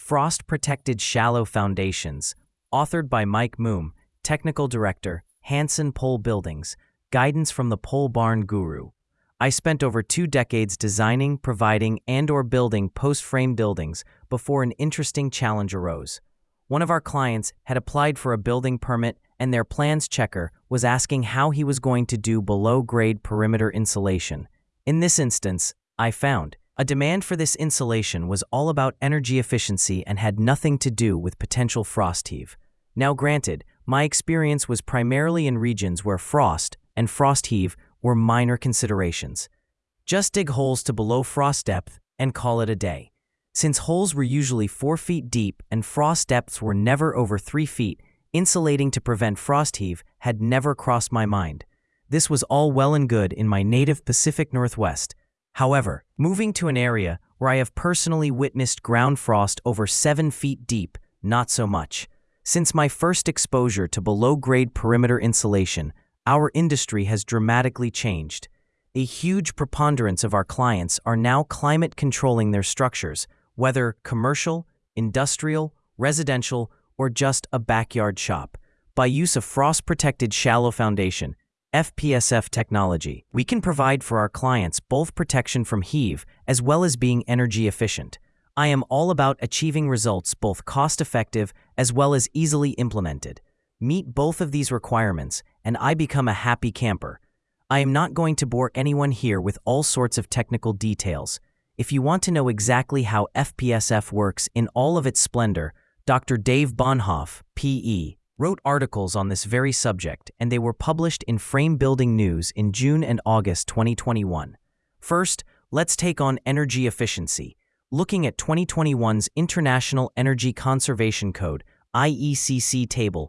Frost-Protected Shallow Foundations, authored by Mike Moom, Technical Director, Hanson Pole Buildings, guidance from the Pole Barn Guru. I spent over 2 decades designing, providing, and/or building post-frame buildings before an interesting challenge arose. One of our clients had applied for a building permit and their plans checker was asking how he was going to do below-grade perimeter insulation. In this instance, I found a demand for this insulation was all about energy efficiency and had nothing to do with potential frost heave. Now granted, my experience was primarily in regions where frost and frost heave were minor considerations. Just dig holes to below frost depth and call it a day. Since holes were usually 4 feet deep and frost depths were never over 3 feet, insulating to prevent frost heave had never crossed my mind. This was all well and good in my native Pacific Northwest. However, moving to an area where I have personally witnessed ground frost over 7 feet deep, not so much. Since my first exposure to below-grade perimeter insulation, our industry has dramatically changed. A huge preponderance of our clients are now climate controlling their structures, whether commercial, industrial, residential, or just a backyard shop. By use of frost-protected shallow foundation, FPSF technology, we can provide for our clients both protection from heave as well as being energy efficient. I am all about achieving results both cost-effective as well as easily implemented. Meet both of these requirements, and I become a happy camper. I am not going to bore anyone here with all sorts of technical details. If you want to know exactly how FPSF works in all of its splendor, Dr. Dave Bonhoff, P.E., wrote articles on this very subject, and they were published in Frame Building News in June and August 2021. First, let's take on energy efficiency. Looking at 2021's International Energy Conservation Code, IECC Table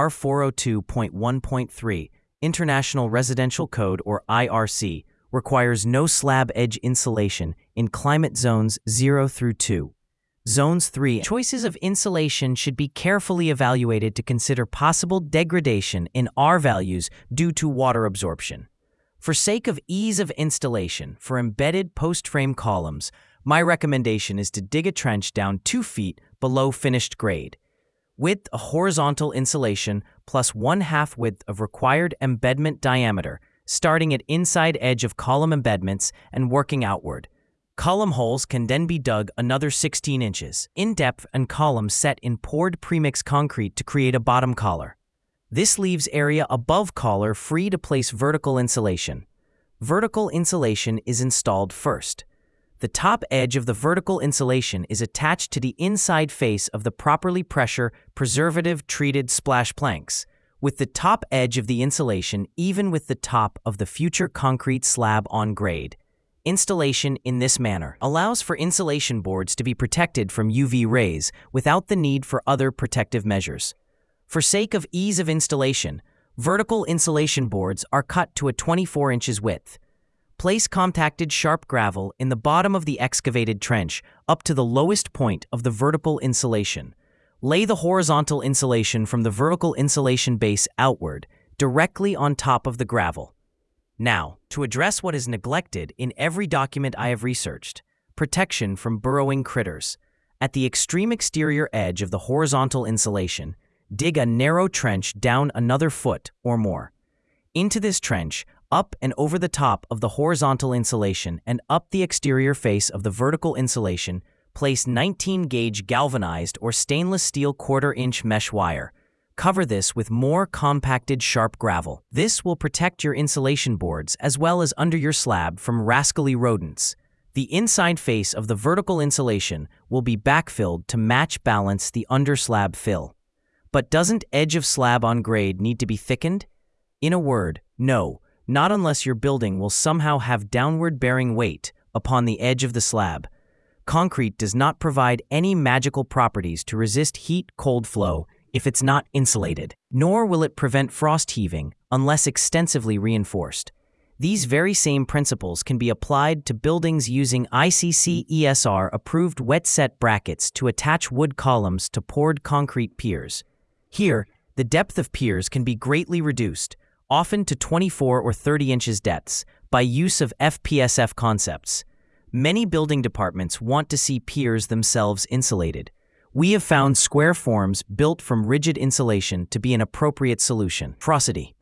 R402.1.3, International Residential Code, or IRC, requires no slab edge insulation in climate zones 0 through 2. Zones 3. Choices of insulation should be carefully evaluated to consider possible degradation in R values due to water absorption. For sake of ease of installation for embedded post-frame columns, my recommendation is to dig a trench down 2 feet below finished grade. Width a horizontal insulation plus 1/2 width of required embedment diameter, starting at inside edge of column embedments and working outward. Column holes can then be dug another 16 inches in depth and columns set in poured premix concrete to create a bottom collar. This leaves area above collar free to place vertical insulation. Vertical insulation is installed first. The top edge of the vertical insulation is attached to the inside face of the properly pressure preservative-treated splash planks, with the top edge of the insulation even with the top of the future concrete slab on grade. Installation in this manner allows for insulation boards to be protected from UV rays without the need for other protective measures. For sake of ease of installation, vertical insulation boards are cut to a 24 inches width. Place compacted sharp gravel in the bottom of the excavated trench up to the lowest point of the vertical insulation. Lay the horizontal insulation from the vertical insulation base outward, directly on top of the gravel. Now, to address what is neglected in every document I have researched, protection from burrowing critters. At the extreme exterior edge of the horizontal insulation, dig a narrow trench down another foot or more. Into this trench, up and over the top of the horizontal insulation and up the exterior face of the vertical insulation, place 19-gauge galvanized or stainless steel 1/4-inch mesh wire. Cover this with more compacted sharp gravel. This will protect your insulation boards as well as under your slab from rascally rodents. The inside face of the vertical insulation will be backfilled to match balance the underslab fill. But doesn't edge of slab on grade need to be thickened? In a word, no, not unless your building will somehow have downward bearing weight upon the edge of the slab. Concrete does not provide any magical properties to resist heat-cold flow if it's not insulated, nor will it prevent frost heaving unless extensively reinforced. These very same principles can be applied to buildings using ICC ESR-approved wet-set brackets to attach wood columns to poured concrete piers. Here, the depth of piers can be greatly reduced, often to 24 or 30 inches depths, by use of FPSF concepts. Many building departments want to see piers themselves insulated. We have found square forms built from rigid insulation to be an appropriate solution. Prosody.